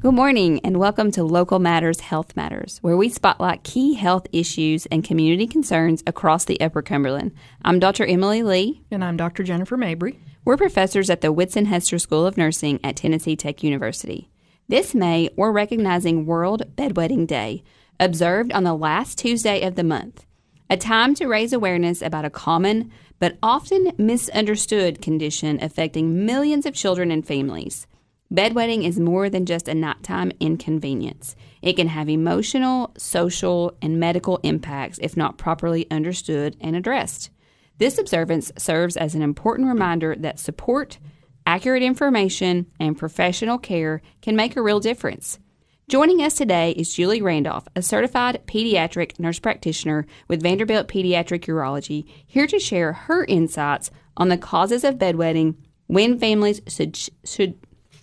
Good morning and welcome to Local Matters Health Matters, where we spotlight key health issues and community concerns across the Upper Cumberland. I'm Dr. Emily Lee. And I'm Dr. Jennifer Mabry. We're professors at the Whitson Hester School of Nursing at Tennessee Tech University. This May, we're recognizing World Bedwetting Day, observed on the last Tuesday of the month, a time to raise awareness about a common but often misunderstood condition affecting millions of children and families. Bedwetting is more than just a nighttime inconvenience. It can have emotional, social, and medical impacts if not properly understood and addressed. This observance serves as an important reminder that support, accurate information, and professional care can make a real difference. Joining us today is Julie Randolph, a certified pediatric nurse practitioner with Vanderbilt Pediatric Urology, here to share her insights on the causes of bedwetting, when families should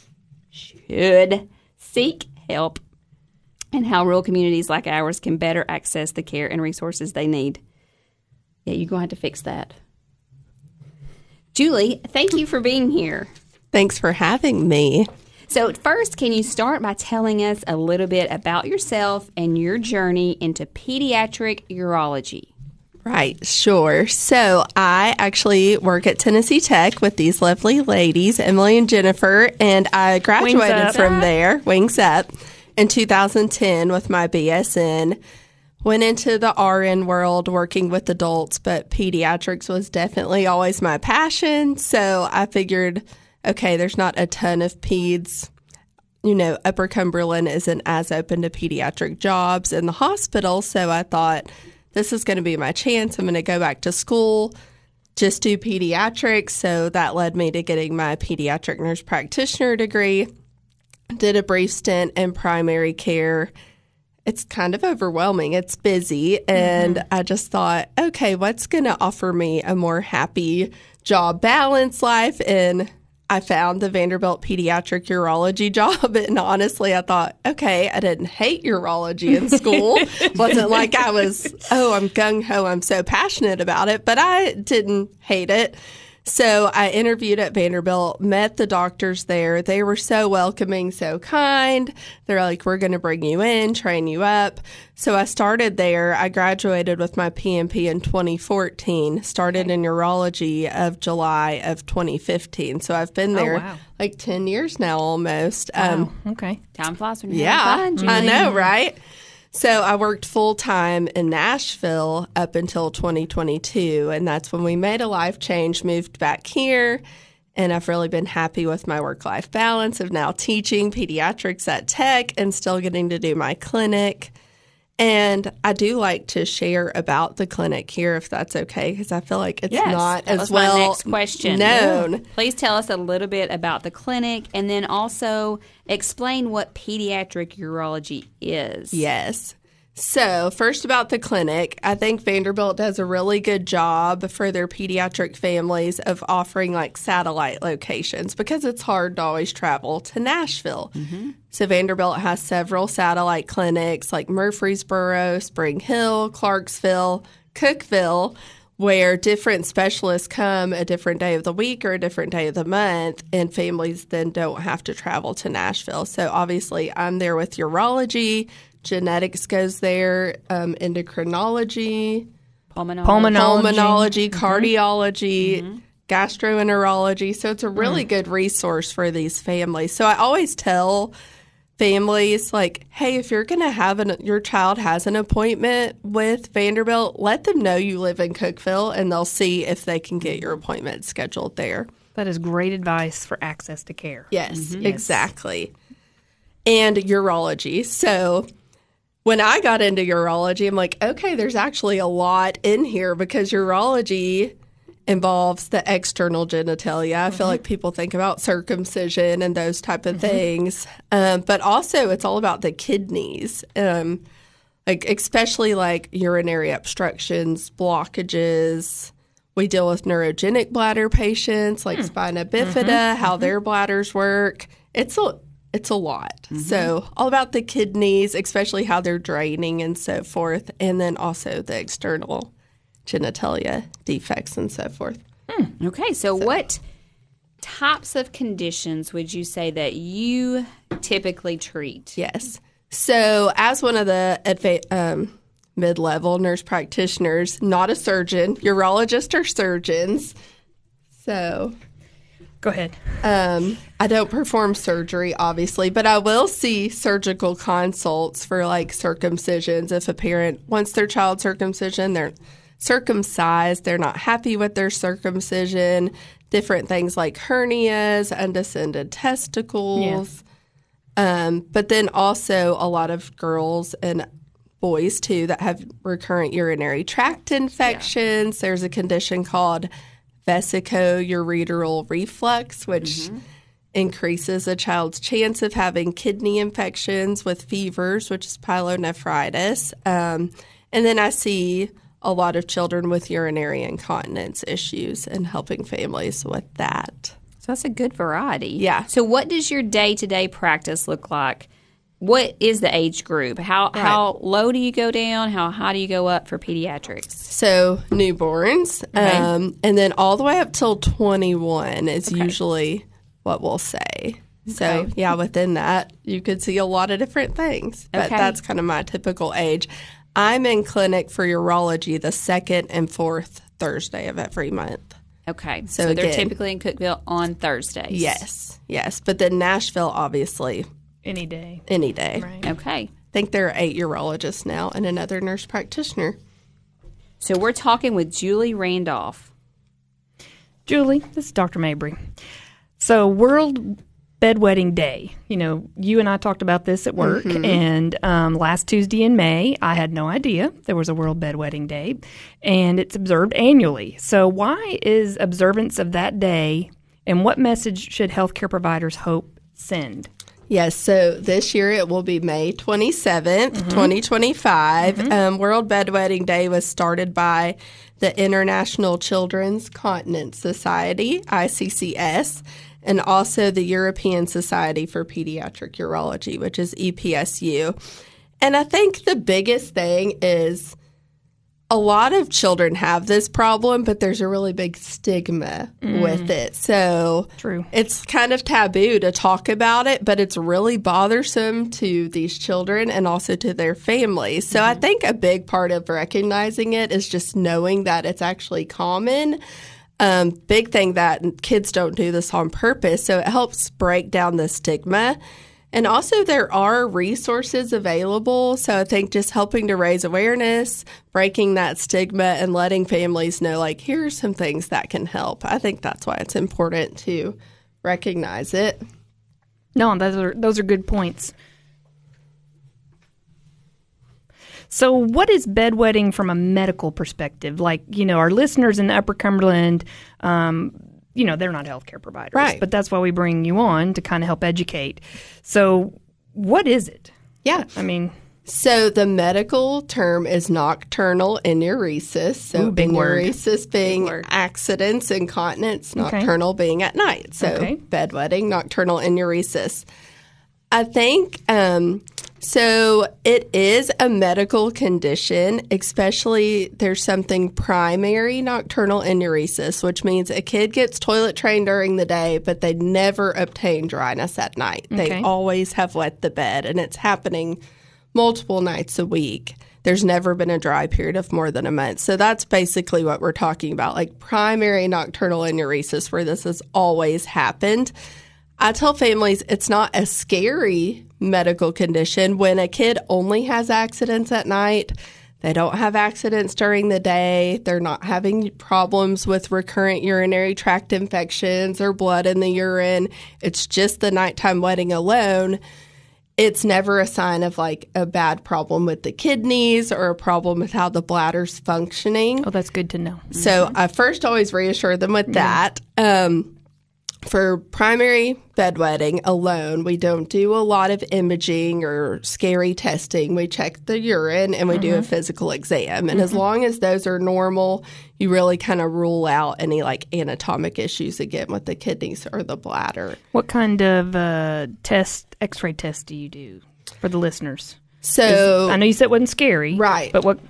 seek help, and how rural communities like ours can better access the care and resources they need. Yeah, you're going to have to fix that. Julie, thank you for being here. Thanks for having me. So first, can you start by telling us a little bit about yourself and your journey into pediatric urology? Right, sure. So I actually work at Tennessee Tech with these lovely ladies, Emily and Jennifer, and I graduated from there, Wings Up, in 2010 with my BSN. Went into the RN world working with adults, but pediatrics was definitely always my passion. So I figured, okay, there's not a ton of peds. You know, Upper Cumberland isn't as open to pediatric jobs in the hospital. So I thought, this is going to be my chance. I'm going to go back to school, just do pediatrics. So that led me to getting my pediatric nurse practitioner degree. Did a brief stint in primary care. It's kind of overwhelming. It's busy. And I just thought, okay, what's going to offer me a more happy job balance life? And I found the Vanderbilt Pediatric Urology job. And honestly, I thought, okay, I didn't hate urology in school. Wasn't like I was, I'm gung-ho, I'm so passionate about it. But I didn't hate it. So I interviewed at Vanderbilt, met the doctors there. They were so welcoming, so kind. They're like, we're going to bring you in, train you up. So I started there. I graduated with my PNP in 2014, started in urology of July of 2015. So I've been there like 10 years now almost. Wow. Okay. Time flies when you're having fun, Julie. I know, right? So I worked full-time in Nashville up until 2022, and that's when we made a life change, moved back here, and I've really been happy with my work-life balance of now teaching pediatrics at Tech and still getting to do my clinic. And I do like to share about the clinic here, if that's okay, because I feel like it's not as well my next question. known. Yeah. Please tell us a little bit about the clinic, and then also explain what pediatric urology is. Yes. So first about the clinic, I think Vanderbilt does a really good job for their pediatric families of offering like satellite locations because it's hard to always travel to Nashville. So Vanderbilt has several satellite clinics like Murfreesboro, Spring Hill, Clarksville, Cookeville, where different specialists come a different day of the week or a different day of the month, and families then don't have to travel to Nashville. So obviously I'm there with urology. Genetics goes there, endocrinology, pulmonology, cardiology, gastroenterology. So it's a really good resource for these families. So I always tell families, like, hey, if you're going to have your child has an appointment with Vanderbilt, let them know you live in Cookeville, and they'll see if they can get your appointment scheduled there. That is great advice for access to care. Yes, exactly. And urology. So when I got into urology, I'm like, okay, there's actually a lot in here because urology involves the external genitalia. I feel like people think about circumcision and those type of things. But also it's all about the kidneys, like especially like urinary obstructions, blockages. We deal with neurogenic bladder patients like spina bifida, how their bladders work. It's a lot. So all about the kidneys, especially how they're draining and so forth, and then also the external genitalia defects and so forth. Okay, so what types of conditions would you say that you typically treat? Yes. So as one of the mid-level nurse practitioners, not a surgeon, urologists are surgeons. So Go ahead. I don't perform surgery, obviously, but I will see surgical consults for like circumcisions. If a parent wants their child circumcision, they're circumcised, they're not happy with their circumcision, different things like hernias, undescended testicles. Yeah. But then also a lot of girls and boys, too, that have recurrent urinary tract infections. Yeah. There's a condition called vesicoureteral reflux, which increases a child's chance of having kidney infections with fevers, which is pyelonephritis. And then I see a lot of children with urinary incontinence issues and helping families with that. So that's a good variety. Yeah. So what does your day-to-day practice look like? What is the age group? How low do you go down? How high do you go up for pediatrics? So newborns, and then all the way up till 21 is usually what we'll say. So, yeah, within that, you could see a lot of different things. But that's kind of my typical age. I'm in clinic for urology the second and fourth Thursday of every month. Okay. So they're typically in Cookeville on Thursdays. Yes. But then Nashville, obviously. Any day. Right. Okay. I think there are 8 urologists now and another nurse practitioner. So we're talking with Julie Randolph. Julie, this is Dr. Mabry. So World Bedwetting Day. You know, you and I talked about this at work, and last Tuesday in May, I had no idea there was a World Bedwetting Day, and it's observed annually. So why is observance of that day, and what message should healthcare providers hope send? Yes, so this year it will be May 27th, 2025. World Bedwetting Day was started by the International Children's Continence Society, ICCS, and also the European Society for Pediatric Urology, which is EPSU. And I think the biggest thing is a lot of children have this problem, but there's a really big stigma with it. So it's kind of taboo to talk about it, but it's really bothersome to these children and also to their families. So I think a big part of recognizing it is just knowing that it's actually common. Big thing that kids don't do this on purpose, so it helps break down the stigma. And also there are resources available, so I think just helping to raise awareness, breaking that stigma, and letting families know, like, here are some things that can help. I think that's why it's important to recognize it. No, those are good points. So what is bedwetting from a medical perspective? Like, you know, our listeners in Upper Cumberland, you know, they're not healthcare providers. Right. But that's why we bring you on to kind of help educate. So what is it? Yeah. I mean, so the medical term is nocturnal enuresis. So enuresis being accidents, incontinence, nocturnal being at night. So bedwetting, nocturnal enuresis. I think so it is a medical condition, especially there's something primary nocturnal enuresis, which means a kid gets toilet trained during the day, but they never obtain dryness at night. They always have wet the bed, and it's happening multiple nights a week. There's never been a dry period of more than a month. So that's basically what we're talking about, like primary nocturnal enuresis, where this has always happened. I tell families it's not a scary medical condition. When a kid only has accidents at night, they don't have accidents during the day, they're not having problems with recurrent urinary tract infections or blood in the urine, it's just the nighttime wetting alone. It's never a sign of like a bad problem with the kidneys or a problem with how the bladder's functioning. Oh, that's good to know. So I first always reassure them with that. For primary bedwetting alone, we don't do a lot of imaging or scary testing. We check the urine and we do a physical exam. And as long as those are normal, you really kind of rule out any like anatomic issues again with the kidneys or the bladder. What kind of x-ray test do you do for the listeners? So I know you said it wasn't scary. Right. But what?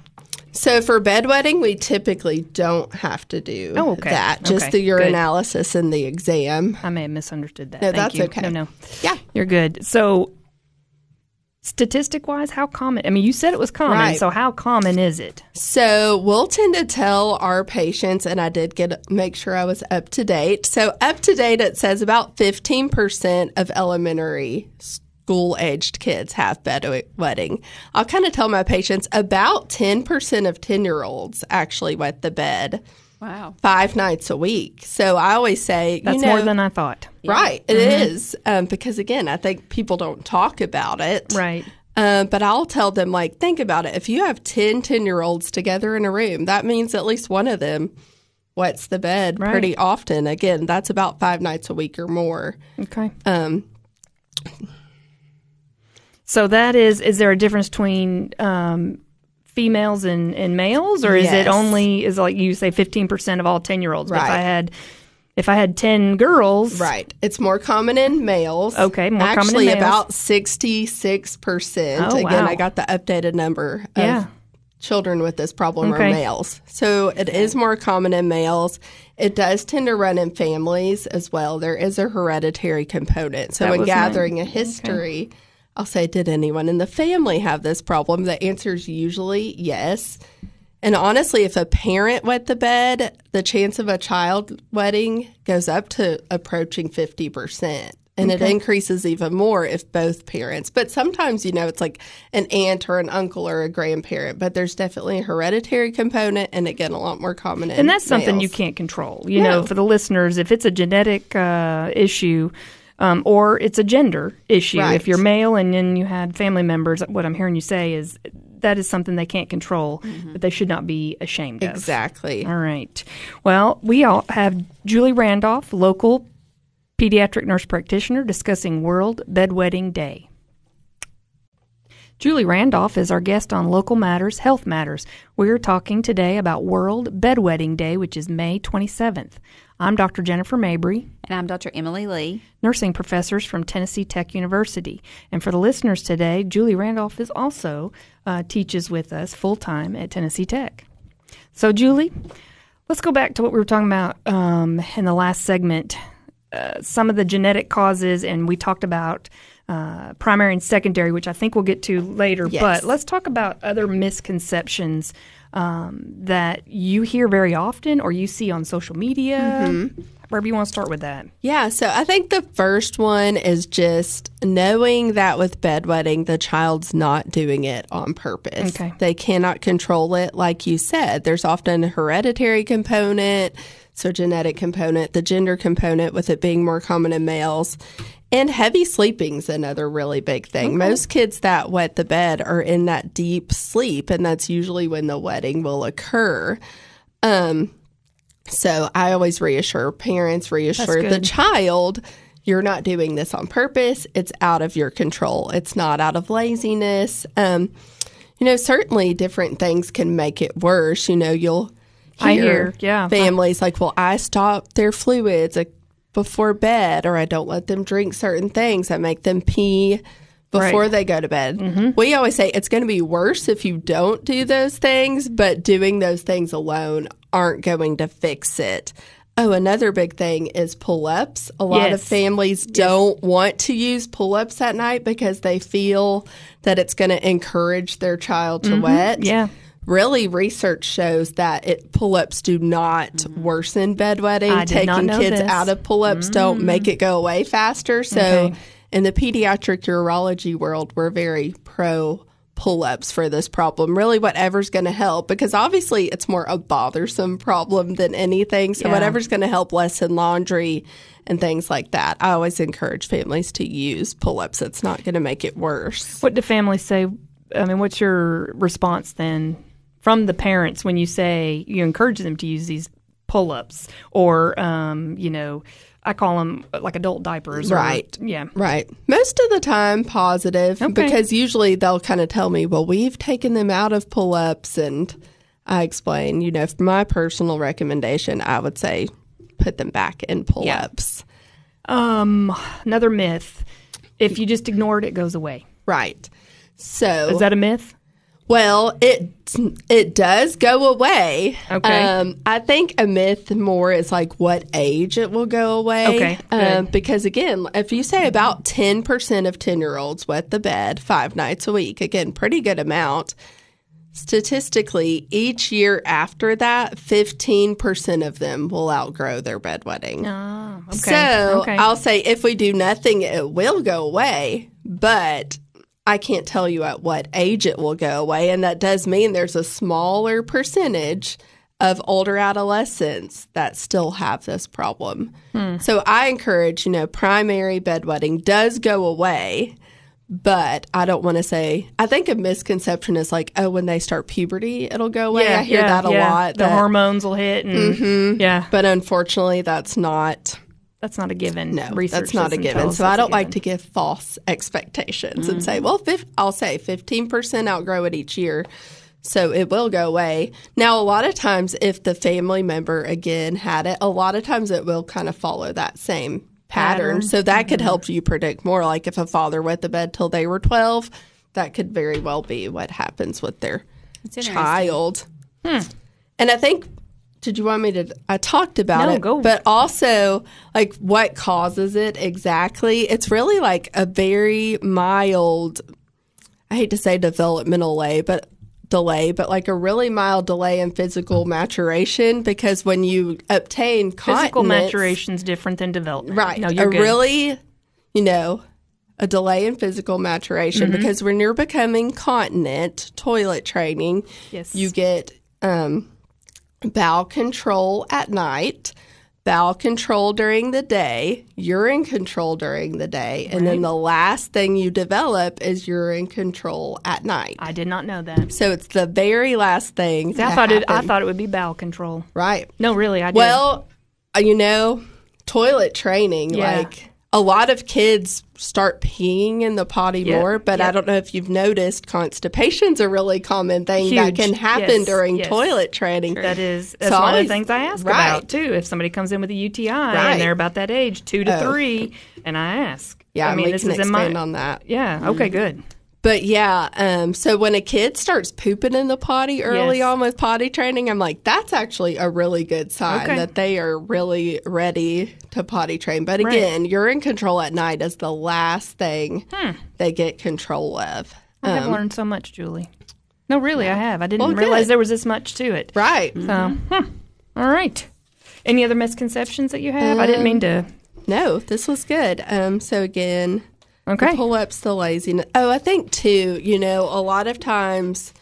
So for bedwetting, we typically don't have to do that. Just Okay. the urinalysis and the exam. I may have misunderstood that. No, Thank that's you. okay. No. Yeah. You're good. So statistic-wise, how common? I mean, you said it was common, Right. so how common is it? So we'll tend to tell our patients, and I did make sure I was up to date. So up to date, it says about 15% of elementary school-aged kids have bedwetting. I'll kind of tell my patients about 10% of 10-year-olds actually wet the bed. Wow. 5 nights a week. So I always say, That's more than I thought. Right, it is. Because again, I think people don't talk about it. Right. But I'll tell them, like, think about it. If you have 10-year-olds together in a room, that means at least one of them wets the bed pretty often. Again, that's about 5 nights a week or more. Okay. So that is there a difference between females and males, or is it Yes. only, is like you say 15% of all 10-year-olds? But Right. if I had 10 girls. Right. It's more common in males. Okay, more common in Actually, males. about 66%. Oh, Again, wow. I got the updated number of Yeah. children with this problem Okay. are males. So it is more common in males. It does tend to run in families as well. There is a hereditary component. So That when was gathering a history, I'll say, did anyone in the family have this problem? The answer is usually yes. And honestly, if a parent wet the bed, the chance of a child wetting goes up to approaching 50%. And it increases even more if both parents. But sometimes, it's like an aunt or an uncle or a grandparent. But there's definitely a hereditary component, and again, a lot more common in And that's something males. you can't control. You know, for the listeners, if it's a genetic issue or it's a gender issue, Right. if you're male and then you had family members, what I'm hearing you say is that is something they can't control, but they should not be ashamed of. Exactly. All right. Well, we all have Julie Randolph, local pediatric nurse practitioner, discussing World Bedwetting Day. Julie Randolph is our guest on Local Matters, Health Matters. We're talking today about World Bedwetting Day, which is May 27th. I'm Dr. Jennifer Mabry, And I'm Dr. Emily Lee. nursing professors from Tennessee Tech University. And for the listeners today, Julie Randolph is also teaches with us full-time at Tennessee Tech. So, Julie, let's go back to what we were talking about in the last segment, some of the genetic causes, and we talked about primary and secondary, which I think we'll get to later. Yes. But let's talk about other misconceptions that you hear very often or you see on social media. Wherever you want to start with that. Yeah, so I think the first one is just knowing that with bedwetting, the child's not doing it on purpose. Okay. They cannot control it, like you said. There's often a hereditary component, so genetic component, the gender component with it being more common in males. And heavy sleeping's another really big thing. Most kids that wet the bed are in that deep sleep, and that's usually when the wetting will occur. So I always reassure parents, reassure the child, you're not doing this on purpose. It's out of your control. It's not out of laziness. Certainly different things can make it worse. You'll hear families like, well, I stop their fluids before bed, or I don't let them drink certain things. I make them pee before they go to bed. We always say it's going to be worse if you don't do those things, but doing those things alone aren't going to fix it. Oh, another big thing is pull-ups. A lot of families don't want to use pull-ups at night because they feel that it's going to encourage their child to wet. Yeah. Really, research shows that pull-ups do not worsen bedwetting. I did not Taking know kids this. out of pull-ups don't make it go away faster. So in the pediatric urology world, we're very pro pull-ups for this problem. Really, whatever's going to help, because obviously it's more a bothersome problem than anything. So whatever's going to help lessen laundry and things like that. I always encourage families to use pull-ups. It's not going to make it worse. What do families say? I mean, what's your response then from the parents when you say you encourage them to use these pull-ups or, I call them like adult diapers. Right. Right. Most of the time positive because usually they'll kind of tell me, well, we've taken them out of pull-ups, and I explain, for my personal recommendation, I would say put them back in pull-ups. Another myth. If you just ignore it, it goes away. Right. So Is that a myth? Well, it does go away. Okay. I think a myth more is like what age it will go away. Okay. Because again, if you say about 10% of 10-year-olds wet the bed 5 nights a week, again, pretty good amount. Statistically, each year after that, 15% of them will outgrow their bedwetting. Oh, okay. So okay. I'll say if we do nothing, it will go away, but I can't tell you at what age it will go away. And that does mean there's a smaller percentage of older adolescents that still have this problem. So I encourage, primary bedwetting does go away. But I don't want to say, I think a misconception is like, oh, when they start puberty, it'll go away. I hear that a lot. The hormones will hit. And, Yeah. But unfortunately, that's not a given. No, Research that's not a doesn't given. tell us So I that's a don't like given. to give false expectations and say, well, I'll say 15% outgrow it each year. So it will go away. Now, a lot of times, if the family member, again, had it, a lot of times it will kind of follow that same pattern. So that could help you predict more. Like if a father wet the bed till they were 12, that could very well be what happens with their child. And I think, did you want me to? I talked about it, go. But also like what causes it exactly. It's really like a very mild, I hate to say developmental delay, but like a really mild delay in physical maturation, because when you obtain continence, Physical maturation is different than development. right? No, you're good. Really, a delay in physical maturation, because when you're becoming continent, toilet training, Yes. you get bowel control at night, bowel control during the day, urine control during the day, and then the last thing you develop is urine control at night. I did not know that. So it's the very last thing. I thought it would be bowel control. Right. No, really, I did. Well, toilet training, Yeah. like a lot of kids start peeing in the potty more, but I don't know if you've noticed, constipation's a really common thing that Huge. can happen Yes, during yes. toilet training. That's So one of always- the things I ask right. about, too. If somebody comes in with a UTI Right. and they're about that age, 2 to Oh. 3, and I ask. Yeah, I mean, we this can is expand on that. Yeah, okay, good. But yeah, so when a kid starts pooping in the potty early Yes. on with potty training, I'm like, that's actually a really good sign Okay. that they are really ready to potty train. But Right. again, urine control at night is the last thing they get control of. I have learned so much, Julie. No, really, I have. I didn't Well, realize good. there was this much to it. Right. So, all right. Any other misconceptions that you have? I didn't mean to. No, this was good. So again, Okay. the pull-ups, the laziness. Oh, I think too, a lot of times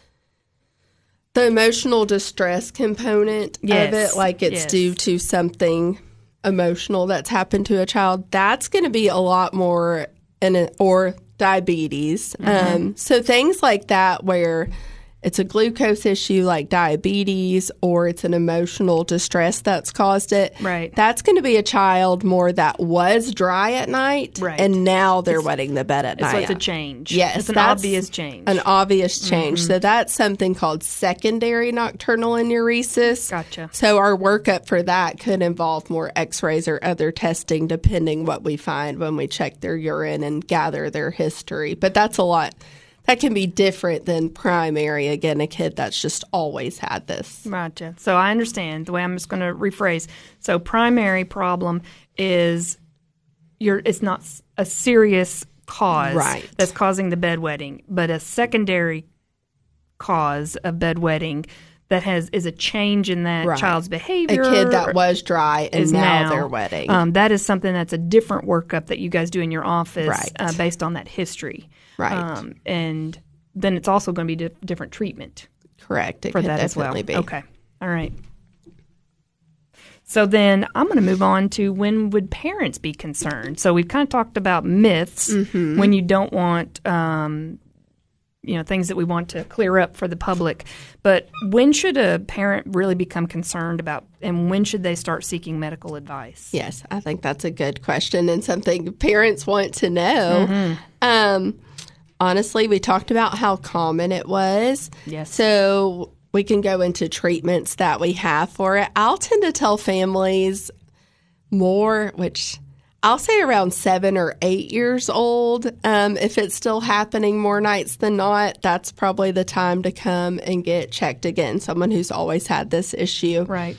the emotional distress component of Yes, it, like it's yes. due to something emotional that's happened to a child, that's going to be a lot more or diabetes. So things like that where it's a glucose issue like diabetes, or it's an emotional distress that's caused it. Right. That's going to be a child more that was dry at night, Right. and now they're wetting the bed at night. So it's a change. Yes, It's an that's obvious change. An obvious change. So that's something called secondary nocturnal enuresis. Gotcha. So our workup for that could involve more x-rays or other testing depending what we find when we check their urine and gather their history. But that's a lot. That can be different than primary. Again, a kid that's just always had this. Gotcha. So I understand. The way I'm just going to rephrase. So primary problem is it's not a serious cause Right. that's causing the bedwetting, but a secondary cause of bedwetting that is a change in that Right. child's A behavior. kid that was dry and is now they're wetting. That is something that's a different workup that you guys do in your office Right. based on that history. Right. And then it's also going to be different treatment Correct. It for could that as well. definitely be. Okay. All right. So then I'm going to move on to when would parents be concerned? So we've kind of talked about myths when you don't want, things that we want to clear up for the public. But when should a parent really become concerned about, and when should they start seeking medical advice? Yes, I think that's a good question and something parents want to know. Honestly, we talked about how common it was. Yes. So we can go into treatments that we have for it. I'll tend to tell families more, which I'll say around 7 or 8 years old. If it's still happening more nights than not, that's probably the time to come and get checked again. Someone who's always had this issue. Right.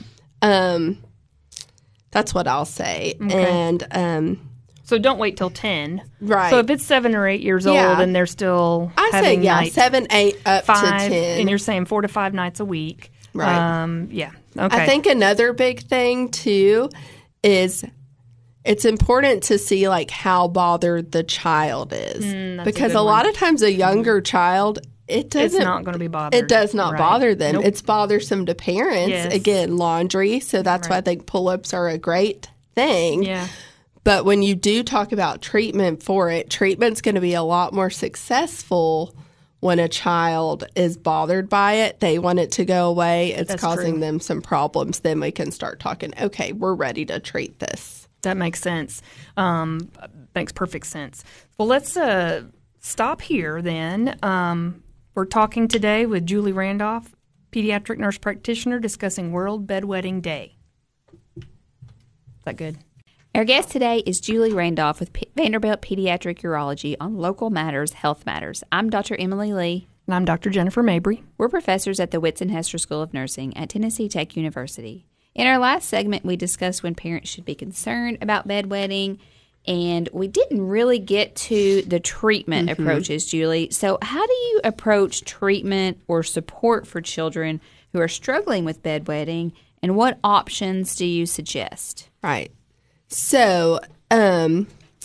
That's what I'll say. Okay. And so don't wait till 10. Right. So if it's 7 or 8 years old and they're still having nights, 7, 8, up 5, to 10. And you're saying 4 to 5 nights a week. Right. Yeah. Okay. I think another big thing, too, is it's important to see, like, how bothered the child is. Because a lot of times a younger child, it's not going to be bothered. It does not bother them. Nope. It's bothersome to parents. Yes. Again, laundry. So that's why I think pull-ups are a great thing. Yeah. But when you do talk about treatment for it, treatment's going to be a lot more successful when a child is bothered by it. They want it to go away. It's causing them some problems. Then we can start talking, okay, we're ready to treat this. That makes sense. Makes perfect sense. Well, let's stop here then. We're talking today with Julie Randolph, pediatric nurse practitioner, discussing World Bedwetting Day. Is that good? Our guest today is Julie Randolph with Vanderbilt Pediatric Urology on Local Matters, Health Matters. I'm Dr. Emily Lee. And I'm Dr. Jennifer Mabry. We're professors at the Whitson Hester School of Nursing at Tennessee Tech University. In our last segment, we discussed when parents should be concerned about bedwetting, and we didn't really get to the treatment approaches, Julie. So how do you approach treatment or support for children who are struggling with bedwetting, and what options do you suggest? Right. So, I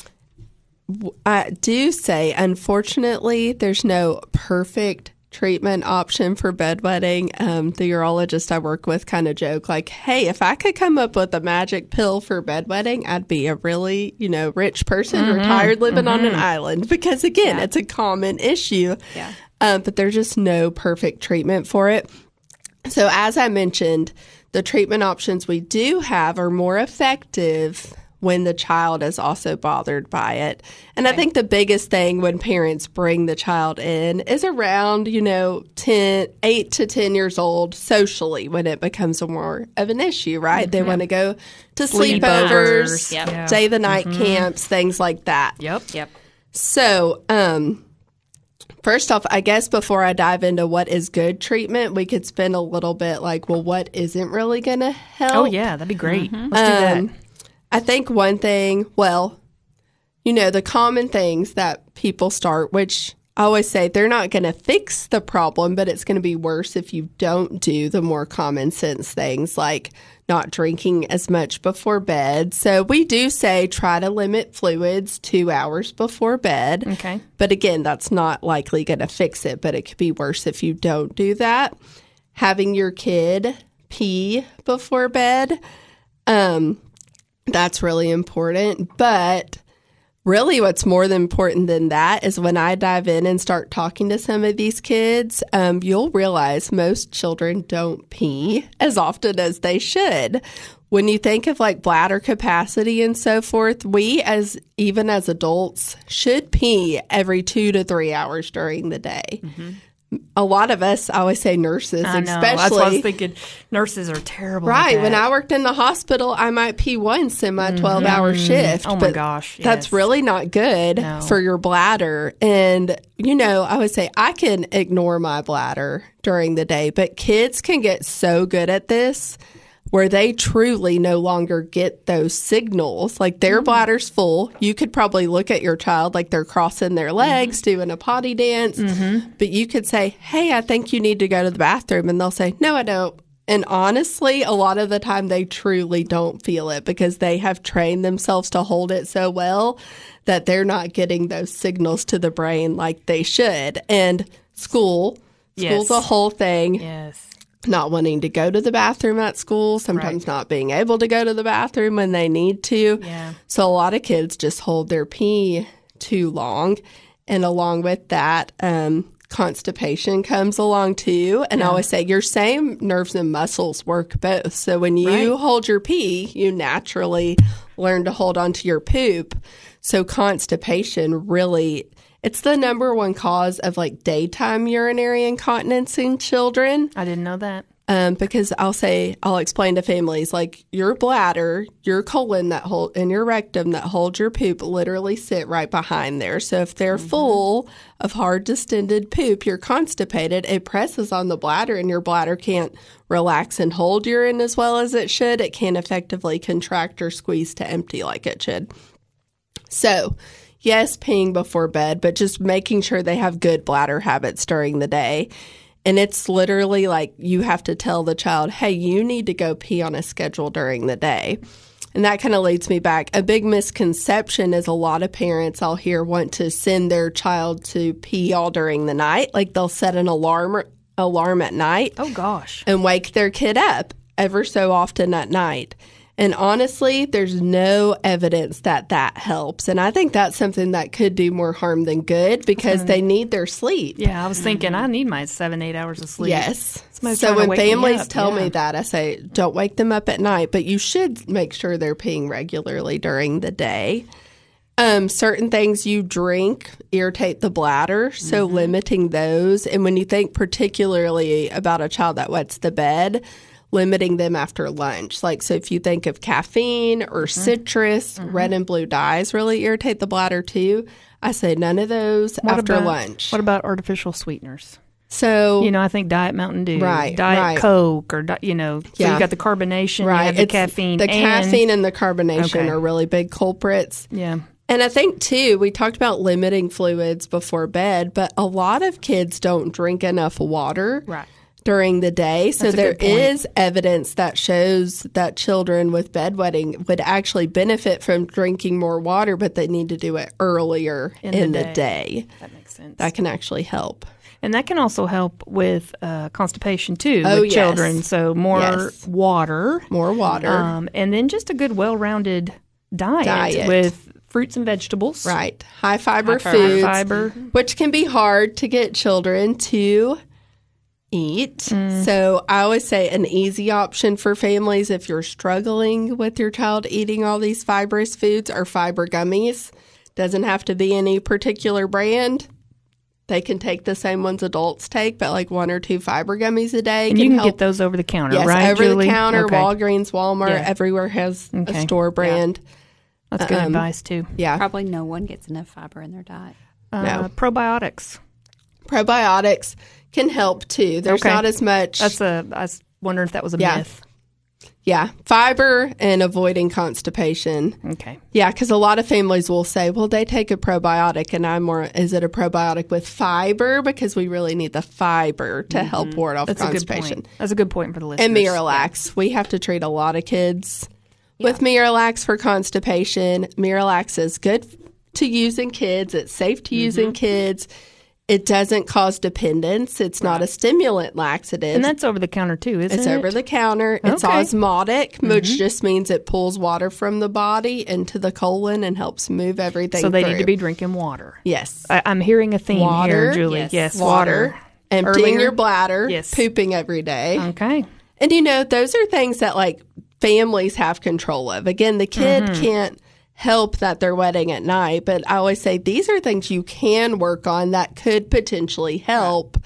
do say, unfortunately, there's no perfect treatment option for bedwetting. The urologist I work with kind of joke like, hey, if I could come up with a magic pill for bedwetting, I'd be a really, rich person, retired, living on an island. Because, again, it's a common issue. Yeah. But there's just no perfect treatment for it. So, as I mentioned, the treatment options we do have are more effective when the child is also bothered by it. And I think the biggest thing when parents bring the child in is around, 8 to 10 years old socially when it becomes more of an issue, right? They want to go to sleepovers, stay the night camps, things like that. Yep. So, first off, I guess before I dive into what is good treatment, we could spend a little bit like, well, what isn't really going to help? Oh, yeah, that'd be great. Let's do that. I think one thing, the common things that people start, which I always say they're not going to fix the problem, but it's going to be worse if you don't do the more common sense things like not drinking as much before bed. So we do say try to limit fluids 2 hours before bed. Okay. But again, that's not likely going to fix it, but it could be worse if you don't do that. Having your kid pee before bed, that's really important. But really what's more than important than that is when I dive in and start talking to some of these kids, you'll realize most children don't pee as often as they should. When you think of like bladder capacity and so forth, we even as adults should pee every 2 to 3 hours during the day. A lot of us, I always say nurses, I know. especially. That's what I was thinking. Nurses are terrible. Right. When I worked in the hospital, I might pee once in my 12-hour shift. Oh, my gosh. Yes. That's really not good for your bladder. And, I would say I can ignore my bladder during the day, but kids can get so good at this where they truly no longer get those signals. Like their bladder's full. You could probably look at your child like they're crossing their legs, doing a potty dance. But you could say, hey, I think you need to go to the bathroom. And they'll say, no, I don't. And honestly, a lot of the time they truly don't feel it because they have trained themselves to hold it so well that they're not getting those signals to the brain like they should. And school's a whole thing. Yes. Not wanting to go to the bathroom at school, sometimes not being able to go to the bathroom when they need to. Yeah. So a lot of kids just hold their pee too long. And along with that, constipation comes along too. And I always say your same nerves and muscles work both. So when you hold your pee, you naturally learn to hold onto your poop. So constipation really, it's the number one cause of like daytime urinary incontinence in children. I didn't know that. Because I'll explain to families, like, your bladder, your colon and your rectum that holds your poop literally sit right behind there. So if they're full of hard distended poop, you're constipated, it presses on the bladder and your bladder can't relax and hold urine as well as it should. It can't effectively contract or squeeze to empty like it should. So, yes, peeing before bed, but just making sure they have good bladder habits during the day. And it's literally like you have to tell the child, hey, you need to go pee on a schedule during the day. And that kind of leads me back. A big misconception is a lot of parents I'll hear want to send their child to pee all during the night. Like they'll set an alarm at night. Oh, gosh. And wake their kid up ever so often at night. And honestly, there's no evidence that helps. And I think that's something that could do more harm than good because they need their sleep. Yeah, I was thinking I need my 7-8 hours of sleep. Yes. So when families tell me that, I say, don't wake them up at night, but you should make sure they're peeing regularly during the day. Certain things you drink irritate the bladder, so limiting those. And when you think particularly about a child that wets the bed, limiting them after lunch. Like, so if you think of caffeine or citrus, red and blue dyes really irritate the bladder too. I say none of those after lunch. What about artificial sweeteners? So, I think Diet Mountain Dew, Diet Coke, or, so you got the carbonation, you have the caffeine. The caffeine and the carbonation are really big culprits. Yeah. And I think, too, we talked about limiting fluids before bed, but a lot of kids don't drink enough water. Right. During the day. So there is evidence that shows that children with bedwetting would actually benefit from drinking more water, but they need to do it earlier in the day. That makes sense. That can actually help. And that can also help with constipation, too, with children. So more water. More water. And then just a good, well-rounded diet with fruits and vegetables. Right. High fiber foods. Which can be hard to get children to eat. So I always say an easy option for families if you're struggling with your child eating all these fibrous foods are fiber gummies. Doesn't have to be any particular brand. They can take the same ones adults take, but like 1 or 2 fiber gummies a day. And you can get those over the counter, right, over Julie? the counter. Walgreens, Walmart, everywhere has a store brand. That's good advice, too. Yeah. Probably no one gets enough fiber in their diet. No. Probiotics. Probiotics can help too. There's not as much. I was wondering if that was a myth. Yeah. Fiber and avoiding constipation. Okay. Yeah, because a lot of families will say, well, they take a probiotic, and I'm more, is it a probiotic with fiber? Because we really need the fiber to help ward off constipation. That's a good point for the listeners. And Miralax. Yeah. We have to treat a lot of kids with Miralax for constipation. Miralax is good to use in kids. It's safe to use in kids. It doesn't cause dependence. It's not a stimulant laxative. And that's over the counter too, isn't it? It's over the counter. It's osmotic, which just means it pulls water from the body into the colon and helps move everything So they through. need to be drinking water. Yes. I'm hearing a theme here, Julie. Yes, water. Emptying your bladder. Yes. Pooping every day. Okay. And, those are things that, like, families have control of. Again, the kid can't help that they're wetting at night, but I always say these are things you can work on that could potentially help.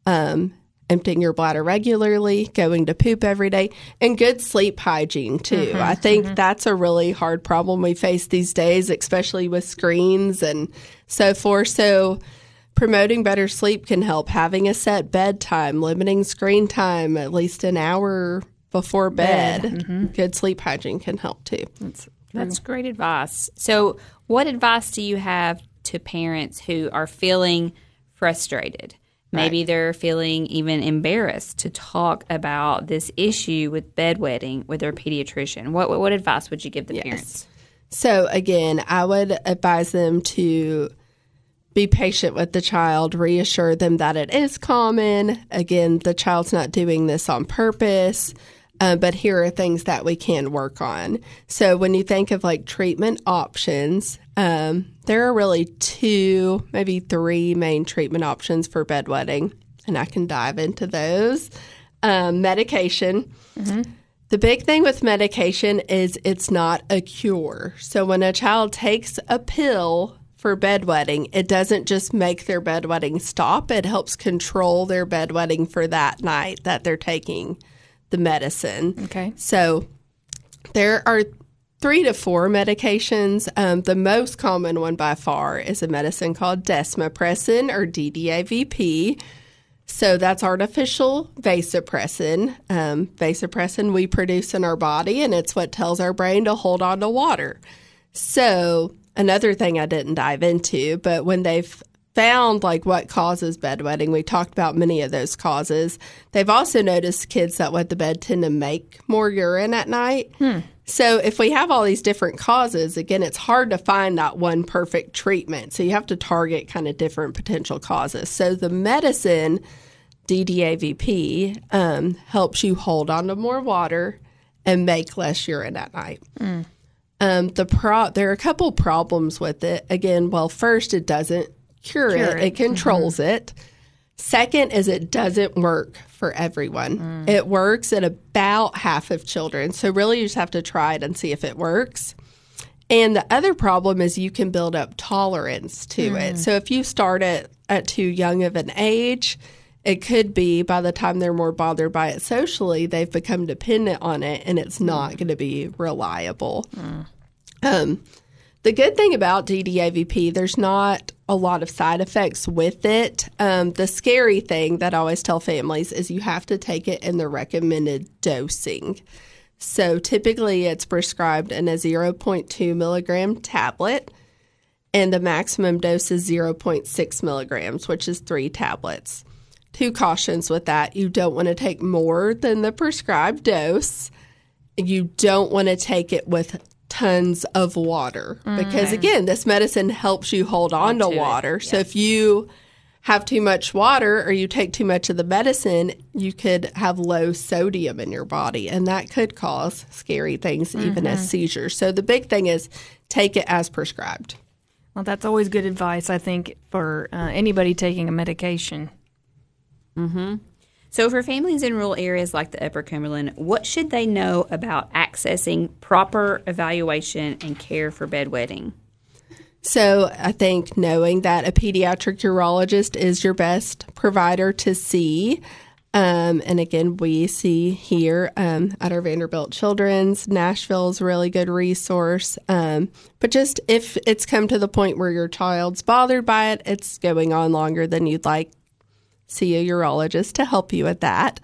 Emptying your bladder regularly, going to poop every day, and good sleep hygiene too. I think that's a really hard problem we face these days, especially with screens and so forth. So promoting better sleep can help. Having a set bedtime, limiting screen time at least an hour before bed. Good sleep hygiene can help too. That's great advice. So what advice do you have to parents who are feeling frustrated? Maybe they're feeling even embarrassed to talk about this issue with bedwetting with their pediatrician. What advice would you give the parents? So again, I would advise them to be patient with the child, reassure them that it is common. Again, the child's not doing this on purpose. But here are things that we can work on. So when you think of like treatment options, there are really 2, maybe 3 main treatment options for bedwetting, and I can dive into those. Medication. The big thing with medication is it's not a cure. So when a child takes a pill for bedwetting, it doesn't just make their bedwetting stop. It helps control their bedwetting for that night that they're taking the medicine. Okay. So there are 3 to 4 medications. The most common one by far is a medicine called desmopressin or DDAVP. So that's artificial vasopressin. Vasopressin we produce in our body, and it's what tells our brain to hold on to water. So another thing I didn't dive into, but when they've found like what causes bedwetting, we talked about many of those causes. They've also noticed kids that wet the bed tend to make more urine at night. So if we have all these different causes, again, it's hard to find that one perfect treatment. So you have to target kind of different potential causes. So the medicine, DDAVP, helps you hold on to more water and make less urine at night. There are a couple problems with it. Again, well, first, it doesn't cure it. It controls it. Second is it doesn't work for everyone. It works in about half of children. So really you just have to try it and see if it works. And the other problem is you can build up tolerance to it. So if you start it at too young of an age, it could be by the time they're more bothered by it socially, they've become dependent on it and it's not going to be reliable. The good thing about DDAVP, there's not a lot of side effects with it. The scary thing that I always tell families is you have to take it in the recommended dosing. So typically it's prescribed in a 0.2 milligram tablet, and the maximum dose is 0.6 milligrams, which is 3 tablets. 2 cautions with that. You don't want to take more than the prescribed dose. You don't want to take it with tons of water because, again, this medicine helps you hold on to water. So if you have too much water or you take too much of the medicine, you could have low sodium in your body, and that could cause scary things, even as seizures. So the big thing is take it as prescribed. Well, that's always good advice, I think, for anybody taking a medication. So for families in rural areas like the Upper Cumberland, what should they know about accessing proper evaluation and care for bedwetting? So I think knowing that a pediatric urologist is your best provider to see. And again, we see here at our Vanderbilt Children's, Nashville's a really good resource. But just if it's come to the point where your child's bothered by it, it's going on longer than you'd like, see a urologist to help you with that.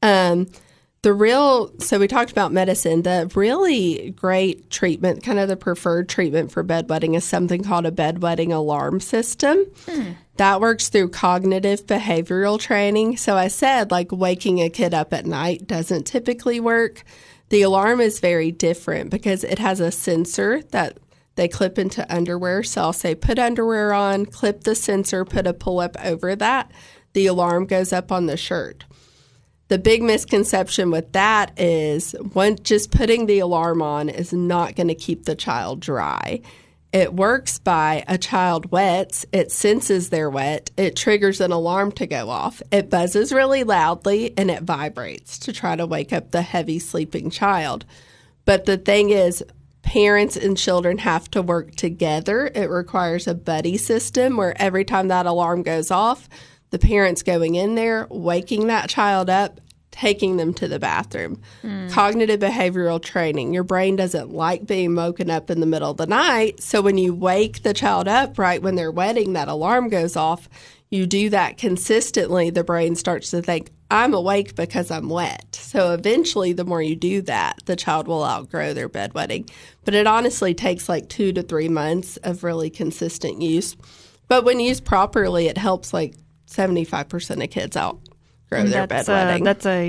So we talked about medicine. The really great treatment, kind of the preferred treatment for bedwetting, is something called a bedwetting alarm system. That works through cognitive behavioral training. So I said, like, waking a kid up at night doesn't typically work. The alarm is very different because it has a sensor that they clip into underwear. So I'll say, put underwear on, clip the sensor, put a pull-up over that. The alarm goes up on the shirt. The big misconception with that is just putting the alarm on is not going to keep the child dry. It works by a child wets, it senses they're wet, it triggers an alarm to go off. It buzzes really loudly and it vibrates to try to wake up the heavy sleeping child. But the thing is, parents and children have to work together. It requires a buddy system where every time that alarm goes off, the parent's going in there, waking that child up, taking them to the bathroom. Cognitive behavioral training. Your brain doesn't like being woken up in the middle of the night. So when you wake the child up right when they're wetting, that alarm goes off. You do that consistently, the brain starts to think, I'm awake because I'm wet. So eventually, the more you do that, the child will outgrow their bedwetting. But it honestly takes like 2 to 3 months of really consistent use. But when used properly, it helps like 75% of kids outgrow their bedwetting.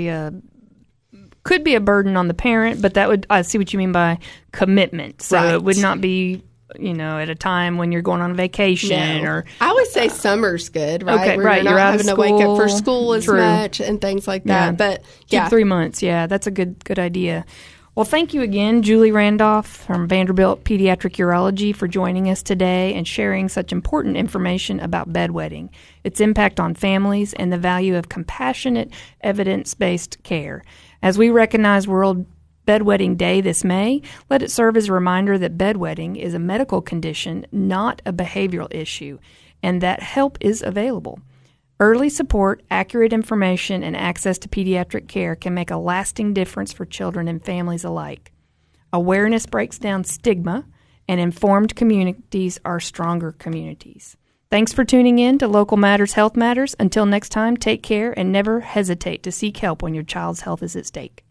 Could be a burden on the parent, but I see what you mean by commitment. So it would not be, at a time when you're going on vacation or. I would say summer's good, right? Okay, where right. You're not having to wake up for school as True. much and things like that. But keep 3 months. Yeah, that's a good idea. Well, thank you again, Julie Randolph from Vanderbilt Pediatric Urology, for joining us today and sharing such important information about bedwetting, its impact on families, and the value of compassionate, evidence-based care. As we recognize World Bedwetting Day this May, let it serve as a reminder that bedwetting is a medical condition, not a behavioral issue, and that help is available. Early support, accurate information, and access to pediatric care can make a lasting difference for children and families alike. Awareness breaks down stigma, and informed communities are stronger communities. Thanks for tuning in to Local Matters Health Matters. Until next time, take care and never hesitate to seek help when your child's health is at stake.